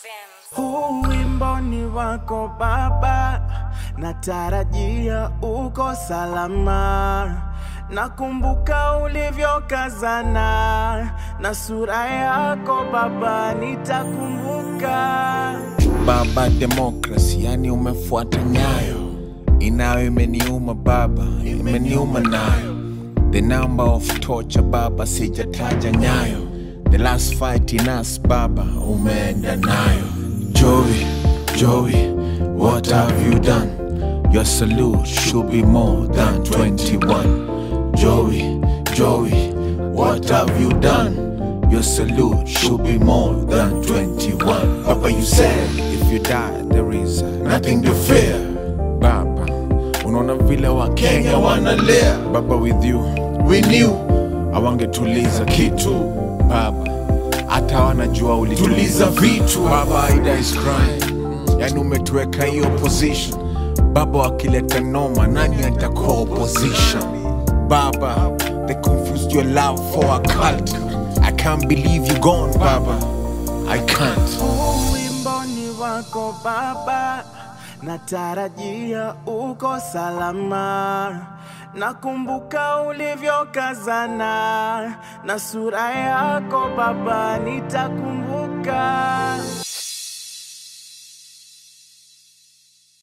Huu wimbo ni wako baba, natarajia uko salama. Nakumbuka ulivyokazana na sura yako baba, nitakumbuka. Baba democracy, yani umefuata nyayo. Inayo imeniuma baba, imeniuma nayo. The number of torture baba, sijataja nyayo. The last fight in us baba, umeenda nayo. Joey, what have you done? Your salute should be more than 21. Joey, what have you done? Your salute should be more than 21. Papa, you said if you die there is nothing to fear. Baba, unaona vile wa Kenya wanalia. Baba, with you we knew awangetuliza kitu. Baba, hata wanajua ulituliza vitu. Baba, Ida is crying, yani umetuweka hiyo position. Baba, wakileta noma nani atakuwa opposition? Baba, they confused your love for a cult. I can't believe you gone baba, I can't. Wimbo ni wako baba, natarajia uko salama. Nakumbuka ulivyokazana na sura yako baba, nitakumbuka.